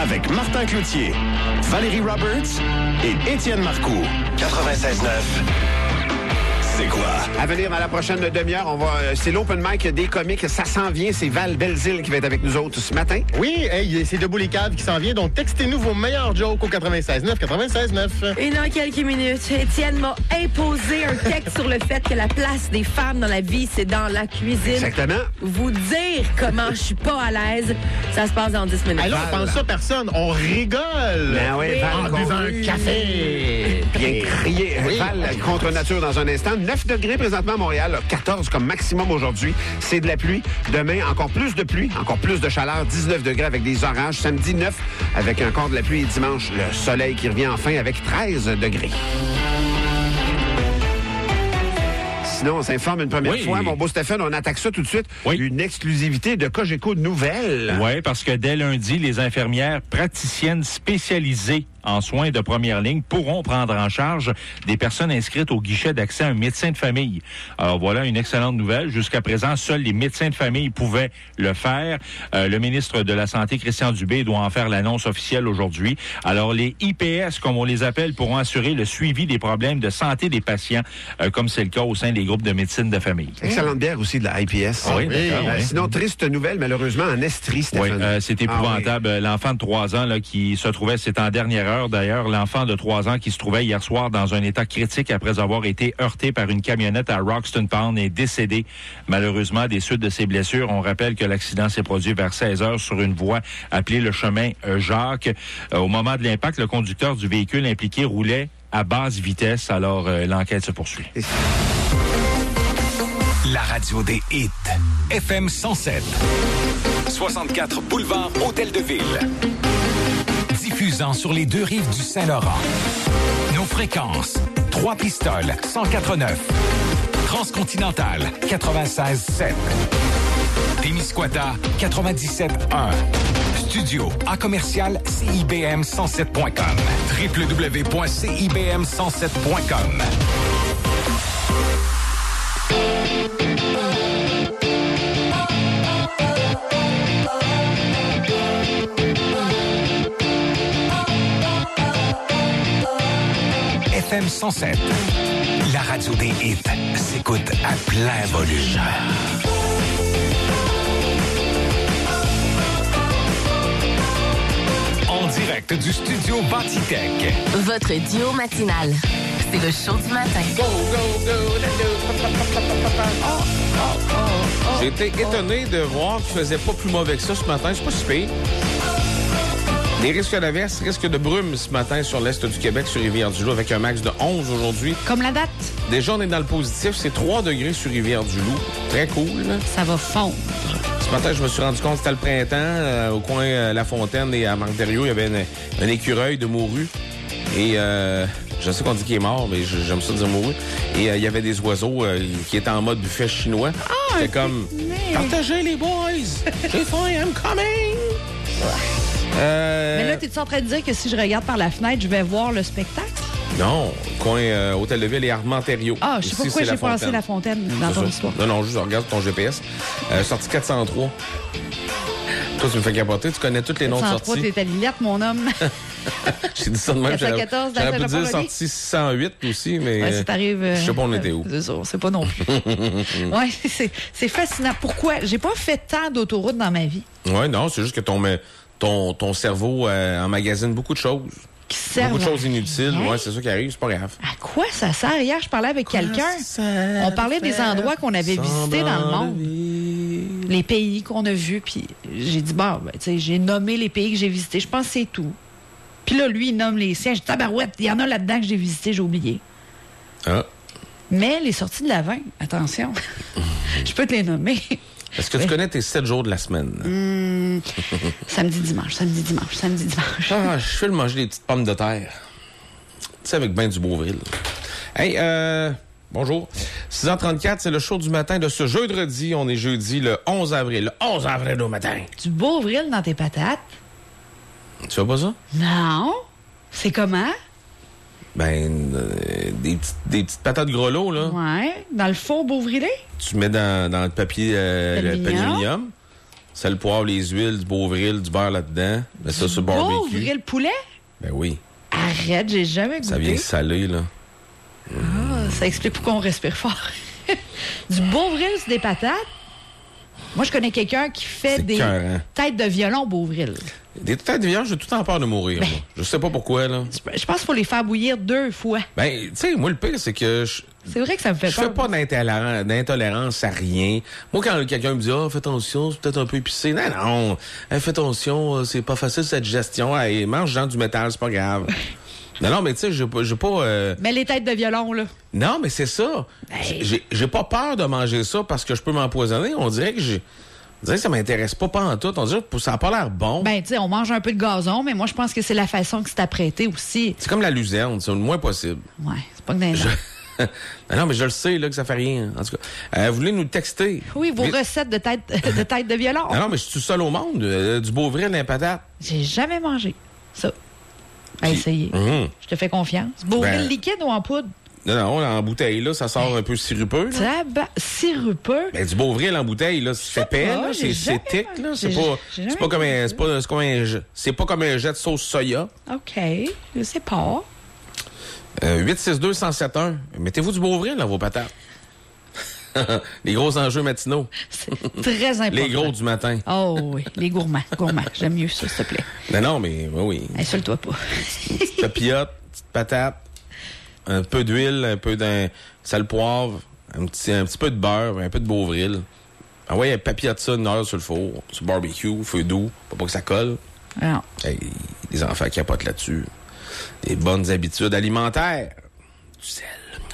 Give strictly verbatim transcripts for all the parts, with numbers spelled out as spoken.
avec Martin Cloutier, Valérie Roberts et Étienne Marcoux. quatre-vingt-seize neuf. C'est quoi? À venir dans la prochaine demi-heure, on va, c'est l'open mic des comiques. Ça s'en vient. C'est Val Belzile qui va être avec nous autres ce matin. Oui, hey, c'est Debout les caves qui s'en vient. Donc, textez-nous vos meilleurs jokes au quatre-vingt-seize neuf, quatre-vingt-seize neuf. Et dans quelques minutes, Étienne m'a imposé un texte sur le fait que la place des femmes dans la vie, c'est dans la cuisine. Exactement. Vous dire comment je suis pas à l'aise, ça se passe dans dix minutes. Alors, on pense ça personne. On rigole. Ben oui, Oui. Val, En buvant un café. bien crié. Oui. Val contre nature dans un instant. neuf degrés présentement à Montréal, quatorze comme maximum aujourd'hui. C'est de la pluie. Demain, encore plus de pluie, encore plus de chaleur, dix-neuf degrés avec des orages. Samedi, neuf avec encore de la pluie. Et dimanche, le soleil qui revient enfin avec treize degrés. Sinon, on s'informe une première Oui. fois. Mon beau Stéphane, on attaque ça tout de suite. Oui. Une exclusivité de Cogeco Nouvelles. Oui, parce que dès lundi, les infirmières praticiennes spécialisées en soins de première ligne pourront prendre en charge des personnes inscrites au guichet d'accès à un médecin de famille. Alors voilà une excellente nouvelle. Jusqu'à présent, seuls les médecins de famille pouvaient le faire. Euh, le ministre de la Santé, Christian Dubé, doit en faire l'annonce officielle aujourd'hui. Alors les I P S, comme on les appelle, pourront assurer le suivi des problèmes de santé des patients, euh, comme c'est le cas au sein des groupes de médecine de famille. Excellente bière aussi de la I P S. Ah oui, oui. d'accord, Euh, oui. Sinon, triste nouvelle, malheureusement, en Estrie, Oui, Stéphane. euh, c'est épouvantable. Ah oui. L'enfant de trois ans là, qui se trouvait, c'est en dernière heure d'ailleurs, l'enfant de trois ans qui se trouvait hier soir dans un état critique après avoir été heurté par une camionnette à Roxton Pound est décédé malheureusement des suites de ses blessures. On rappelle que l'accident s'est produit vers seize heures sur une voie appelée le chemin euh, Jacques. Euh, au moment de l'impact, le conducteur du véhicule impliqué roulait à basse vitesse. Alors, euh, l'enquête se poursuit. La radio des hits. F M cent sept. soixante-quatre boulevard Hôtel de Ville. Diffusant sur les deux rives du Saint-Laurent. Nos fréquences. Trois pistoles, cent quatre-neuf. Transcontinental, quatre-vingt-seize sept. Témiscouata, quatre-vingt-dix-sept un. Studio à commercial C I B M cent sept point com. w w w point c i b m cent sept point com. F M cent sept. La radio des hits s'écoute à plein volume. En direct du studio Batitech. Votre duo matinal. C'est le show du matin. J'ai été étonné de voir qu'il faisait pas plus mauvais que ça ce matin. C'est pas si pire. Les risques d'averse, risques de brume ce matin sur l'est du Québec, sur Rivière-du-Loup, avec un max de onze aujourd'hui. Comme la date, Déjà, on est dans le positif. C'est trois degrés sur Rivière-du-Loup. Très cool. Là. ça va fondre. Ce matin, je me suis rendu compte que c'était le printemps. Euh, au coin euh, La Fontaine et à Marc-Thériault, il y avait une- un écureuil de morue. Et euh, je sais qu'on dit qu'il est mort, mais je- j'aime ça dire morue. Et euh, il y avait des oiseaux euh, qui étaient en mode buffet chinois. C'était comme « Partagez les boys! J'ai faim, I'm coming! » Euh, Mais là, t'es-tu en train de dire que si je regarde par la fenêtre, je vais voir le spectacle? Non, coin euh, Hôtel de Ville et Armand-Thériault. Ah, je sais pas Ici, pourquoi c'est j'ai La pensé Fontaine. La Fontaine dans C'est ton ça. histoire. Non, non, juste regarde ton G P S. Euh, sortie quatre cent trois. Toi, tu me fais capoter. Tu connais tous les noms de quatre cent trois, sorties. t'es à Lillette, mon homme. J'ai dit ça de même. quatre cent J'aurais quatorze dans j'aurais pu dire Saint-Jean-Paul-Laurier. sortie six cent huit aussi, mais Ouais, si t'arrives. euh, je sais pas on était où. C'est ça, c'est pas non plus. Ouais, c'est, c'est fascinant. Pourquoi? J'ai pas fait tant d'autoroutes dans ma vie. Ouais, non, c'est juste que ton, mais, ton, ton cerveau euh, emmagasine beaucoup de choses. Qui servent Beaucoup de à choses inutiles. rien. Ouais, c'est ça qui arrive, c'est pas grave. À quoi ça sert? Hier, je parlais avec quelqu'un. On parlait des endroits qu'on avait visités dans le monde. Les pays qu'on a vus, puis j'ai dit, bon, ben, tu sais, j'ai nommé les pays que j'ai visités. Je pense que c'est tout. Puis là, lui, il nomme les siens. J'ai dit, tabarouette, il y en a là-dedans que j'ai visité, j'ai oublié. Ah. Mais les sorties de l'Avent, attention, je peux te les nommer. Est-ce que tu Oui. connais tes sept jours de la semaine? Hum, samedi, dimanche, samedi, dimanche, samedi, dimanche. Ah, je fais le manger des petites pommes de terre. Tu sais, avec ben du Beauvril. Hey, euh... bonjour. six heures trente-quatre, c'est le show du matin de ce jeudi. On est jeudi le onze avril. Le onze avril au matin. Du Beauvril dans tes patates? Tu vois pas ça? Non. C'est comment? Ben, euh, des, petites, des petites patates grelots, là. Ouais. Dans le faux Beauvrilais? Tu mets dans, dans le papier, euh, le Aluminium. papier aluminium. sel, poivre, les huiles, du Beauvril, du beurre là-dedans. Mets ça sur le barbecue. Beauvril poulet? Ben oui. Arrête, j'ai jamais goûté. Ça vient salé, là. Ah, ça explique pourquoi on respire fort. Du Beauvril sur des patates? Moi, je connais quelqu'un qui fait C'est des écœurant. têtes de violon Beauvril. Des têtes de viande, j'ai tout le temps peur de mourir. Ben, moi. Je sais pas pourquoi, là. Je je pense qu'il faut les faire bouillir deux fois. Ben, tu sais, moi, le pire, c'est que je, C'est vrai que ça me fait je peur. fais pas d'intolérance, d'intolérance à rien. Moi, quand quelqu'un me dit, ah, fais attention, c'est peut-être un peu épicé. Non, non. Hey, fais attention, euh, c'est pas facile cette gestion. Hey, mange genre du métal, c'est pas grave. Non, non, mais tu sais, j'ai pas... j'ai pas euh... Mais les têtes de violon, là. Non, mais c'est ça. Hey. J'ai, j'ai pas peur de manger ça parce que je peux m'empoisonner. On dirait que j'ai... On dirait que ça m'intéresse pas, pas en tout. On dirait que ça a pas l'air bon. Ben, tu sais, on mange un peu de gazon, mais moi, je pense que c'est la façon que c'est apprêté aussi. C'est comme la luzerne, c'est le moins possible. Ouais, c'est pas que dans Je... non, non, mais je le sais, là, que ça fait rien. En tout cas, euh, vous voulez nous texter? Oui, vos Vite. recettes de tête de, tête de violon. Non, non, mais je suis seul au monde. Euh, du Beauvril, des patates. J'ai jamais mangé ça. À Puis- essayer. Mhm. Je te fais confiance. Beauvril Ben- liquide ou en poudre? Non, non, en bouteille, là, ça sort un peu sirupeux. Là. Tabac, sirupeux. Ben, du Beauvril en bouteille, là, c'est épais, pas, là, j'ai c'est, jamais c'est thick, là. C'est j'ai- pas, j'ai c'est jamais pas comme un, c'est pas, c'est comme un, jet- c'est pas comme un jet de sauce soya. OK, je sais pas. Euh, huit six deux, un zéro sept un. Mettez-vous du Beauvril dans vos patates. Les gros enjeux matinaux. C'est très important. Les gros du matin. Oh oui, les gourmands. Gourmands. J'aime mieux ça, s'il te plaît. Non, non, mais oui, oui. Insulte-toi pas. Petite papillote, petite patate, un peu d'huile, un peu d'un sel poivre, un petit, un petit peu de beurre, un peu de Beauvril. Ah ouais, papillote ça une heure sur le four, sur le barbecue, feu doux, pour pas que ça colle. Non. Hey, les enfants capotent là-dessus. Des bonnes habitudes alimentaires. Du sel.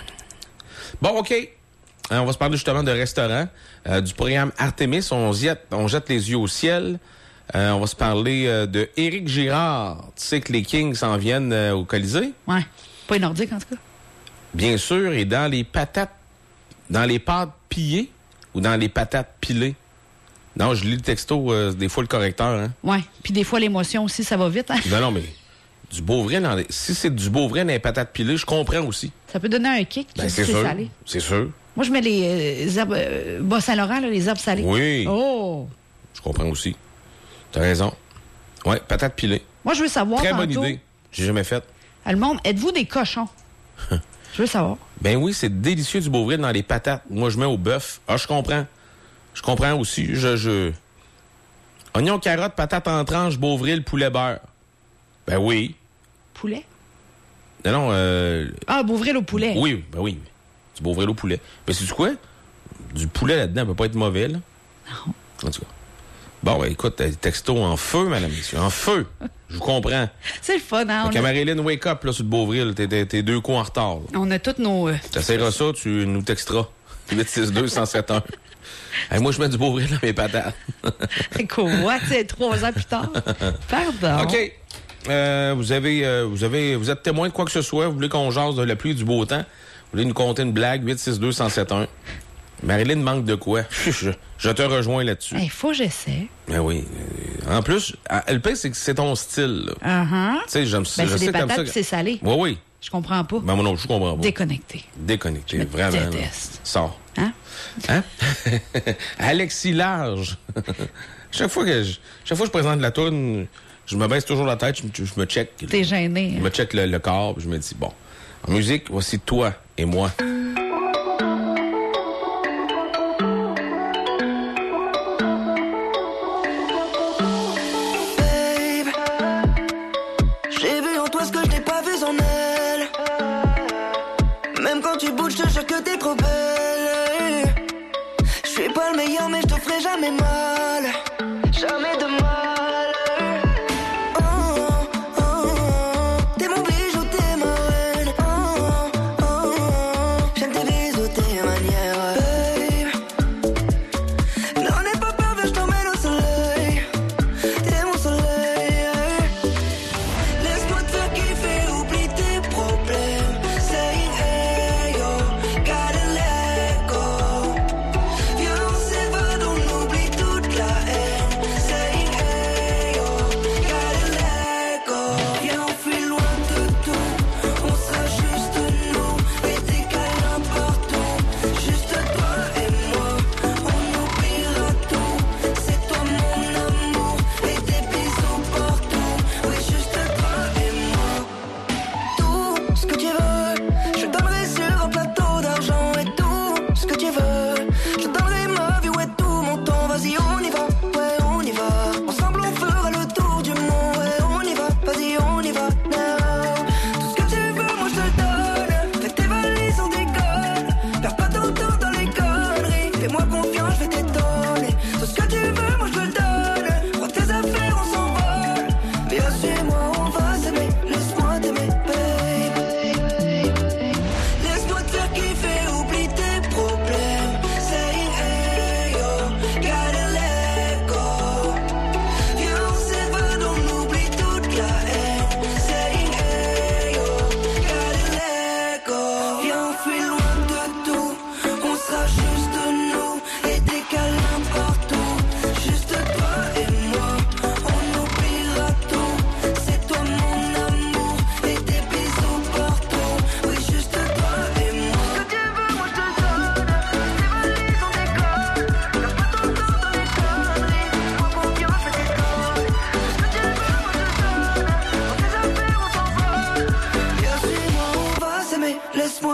Bon, OK. Hein, on va se parler justement de restaurant. Euh, du programme Artemis, on jette, on jette les yeux au ciel. Euh, on va se parler euh, de Éric Girard. Tu sais que les Kings s'en viennent euh, au Colisée? Ouais. Pas les Nordiques, en tout cas. Bien sûr, et dans les patates, dans les pâtes pillées ou dans les patates pilées? Non, je lis le texto, euh, des fois le correcteur, hein? Ouais. Puis des fois, l'émotion aussi, ça va vite, hein? Non, non, mais du Beauvril, dans les... si c'est du Beauvril dans les patates pilées, je comprends aussi. Ça peut donner un kick, Ben, puis c'est c'est sûr. salé. C'est sûr. Moi, je mets les euh, herbes, euh, Bas-Saint-Laurent, là, les herbes salées. Oui. Oh! Je comprends aussi. T'as raison. Ouais, patates pilées. Moi, je veux savoir Très tantôt, bonne idée. J'ai jamais fait. à le monde, êtes-vous des cochons? Je veux savoir. Ben oui, c'est délicieux du Beauvril dans les patates. Moi, je mets au bœuf. Ah, je comprends. Je comprends aussi. Je, je... Oignon, carotte, patate en tranches, Beauvril, poulet, beurre. Ben oui. Poulet? Non, non, euh... Ah, Beauvril au poulet. Oui, ben oui. Du Beauvril au poulet. Mais c'est du quoi? Du poulet là-dedans, ça peut pas être mauvais, là. Non. En tout cas. Bon, ben écoute, texto en feu, madame, messieurs. En feu. Je vous comprends. C'est le fun, hein? Fait On que a, Marilyn, wake up, là, sur le Beauvril. T'es, t'es, t'es deux coups en retard, là. on a toutes nos... euh, T'essaieras ça, tu nous texteras. huit six deux, un zéro sept un. Hey, moi, je mets du Beauvril dans mes patates. Quoi? C'est trois ans plus tard. Pardon. OK. Euh, vous avez, euh, vous avez, vous êtes témoin de quoi que ce soit. Vous voulez qu'on jase de la pluie et du beau temps. Vous voulez nous conter une blague. huit six deux, un zéro sept un. Marilyn manque de quoi? Je, je te rejoins là-dessus. Il faut que j'essaie. Ben oui. Euh, en plus, le pire, c'est que c'est ton style, là. Uh-huh. Tu sais, j'aime Ben, je c'est sais des comme patates ça. puis c'est salé. Oui, oui. Je comprends pas. Ben, moi non, je comprends pas. Déconnecté. Déconnecté, Je me vraiment. là. déteste. Sors. Hein? Hein? Alexis Large. chaque fois que je, chaque fois que je présente la toune, je me baisse toujours la tête, je, me- je me check. T'es gêné. Je me check le, le corps, puis je me dis, bon, en musique, voici toi et moi. Babe, j'ai vu en toi ce que je n'ai pas vu en elle. Même quand tu bouges, je te jure que t'es trop belle. Je suis pas le meilleur, mais je te ferai jamais mal. Jamais de mal. Oh, oh, oh. T'es mon bijou, t'es ma reine. Oh, oh, oh. J'aime tes bisous, tes manières. Babe, n'en aie pas peur, viens, je t'emmène au soleil. T'es mon soleil. Laisse-moi te faire kiffer, oublie tes problèmes. Saying hey yo, gotta let go. Viens, on s'évade, on oublie tout.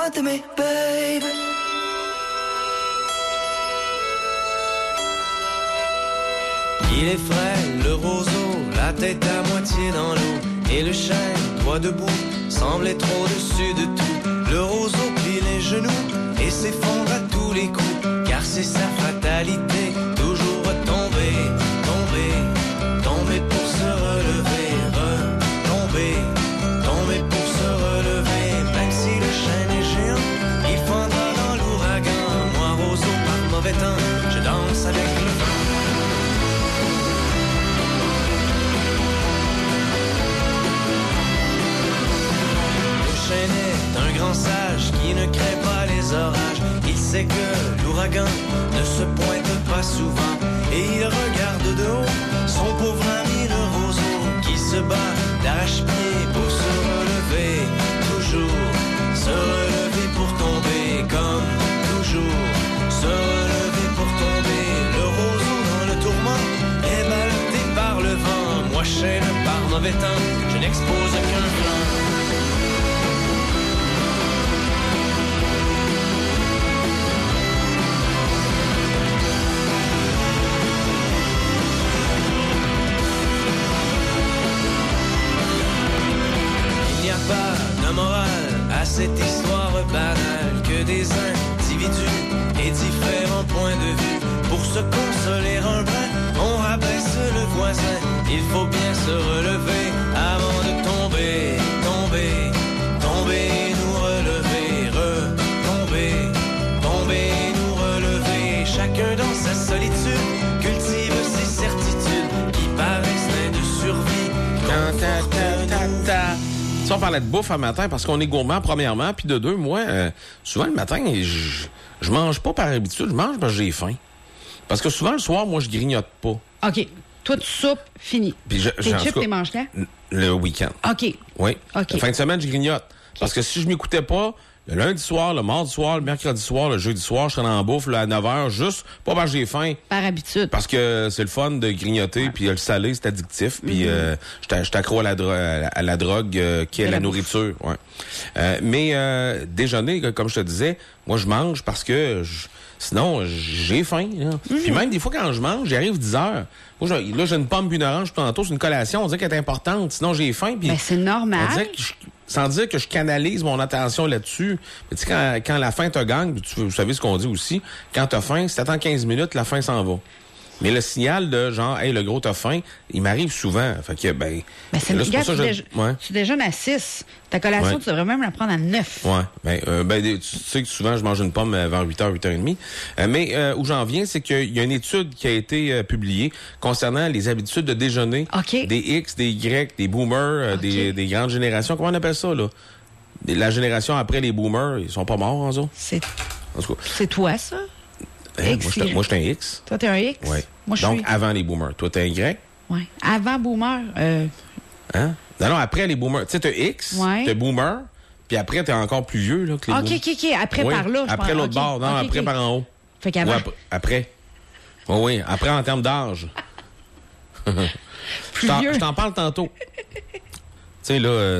laisse-moi t'aimer, babe. Il est frais, le roseau, la tête à moitié dans l'eau. Et le chêne, toi debout, semble être au-dessus de tout. Le roseau plie les genoux et s'effondre à tous les coups. Car c'est sa fatalité, toujours tomber, tomber, tomber pour se relever, retomber, tomber pour se relever. Même si le chêne est géant, il fondra dans l'ouragan. Moi, roseau par mauvais temps, je danse avec le vent. Est un grand sage qui ne crée pas les orages. Il sait que l'ouragan ne se pointe pas souvent. Et il regarde de haut son pauvre ami le roseau qui se bat d'arrache-pied pour se relever. Toujours se relever pour tomber comme toujours. Se relever pour tomber. Le roseau dans le tourment est ballotté par le vent. Moi chêne par mauvais temps, je n'expose qu'un flanc. Pas de morale à cette histoire banale que des individus et différents points de vue. Pour se consoler un brin, on rabaisse le voisin. Il faut bien se relever avant de tomber, tomber, tomber, nous relever, retomber, tomber, nous relever. Chacun dans sa solitude cultive ses certitudes qui par instinct de survie confortent Si on parlait de bouffe un matin parce qu'on est gourmand, premièrement, puis de deux, moi, euh, souvent le matin, je, je mange pas par habitude, je mange parce que j'ai faim. Parce que souvent, le soir, moi, je grignote pas. OK. Toi, tu soupes, fini. Puis je, tes chips, t'es manges quand? Le week-end. OK. Oui. OK. La fin de semaine, je grignote. Okay. Parce que si je m'écoutais pas, le lundi soir, le mardi soir, le mercredi soir, le jeudi soir, je serais dans la bouffe là, à neuf heures, juste pas parce que j'ai faim. Par habitude. Parce que c'est le fun de grignoter, puis le salé, c'est addictif. Puis mm-hmm. euh, je suis accro à la, dro- à la drogue euh, qui est la, la nourriture. Ouais. Euh, mais euh, déjeuner, comme je te disais, moi, je mange parce que je, sinon, j'ai faim. Mm-hmm. Puis même des fois, quand je mange, j'arrive dix heures. Moi, je, là, j'ai une pomme puis une orange tantôt, c'est une collation. On dirait qu'elle est importante. Sinon, j'ai faim. Puis ben, c'est normal. On dirait que je, sans dire que je canalise mon attention là-dessus. Mais tu sais, quand, quand la faim te gagne, tu, vous savez ce qu'on dit aussi, quand t'as faim, si t'attends quinze minutes, la faim s'en va. Mais le signal de genre, hey, le gros t'as faim, il m'arrive souvent. Fait que, ben. Ben, c'est là, c'est gars, ça, tu, je... déje... ouais. tu déjeunes à six. Ta collation, ouais. Tu devrais même la prendre à neuf. Ouais. Ben, euh, ben, tu sais que souvent, je mange une pomme vers huit heures, huit heures trente. Euh, mais euh, où j'en viens, c'est qu'il y a une étude qui a été euh, publiée concernant les habitudes de déjeuner okay. des X, des Y, des boomers, euh, okay. des, des grandes générations. Comment on appelle ça, là? La génération après les boomers, ils sont pas morts, en ça? C'est... C'est toi, ça? Hein, X, moi, je suis un X. Toi, t'es un X? Oui. Moi, je Donc, suis... avant les boomers. Toi, t'es un Y? Oui. Avant boomer. Euh... Hein? Non, non, après les boomers. Tu sais, t'as X, ouais. t'as boomer, puis après, t'es encore plus vieux, là, que les OK, boomers. OK, OK. Après, oui, par là, je après pense. l'autre okay. bord. Non, okay, après, okay. par en haut. Fait qu'avant. Ou après. après. Oh, oui, après, en termes d'âge. Plus je, t'en, vieux. je t'en parle tantôt. Tu sais, là... Euh,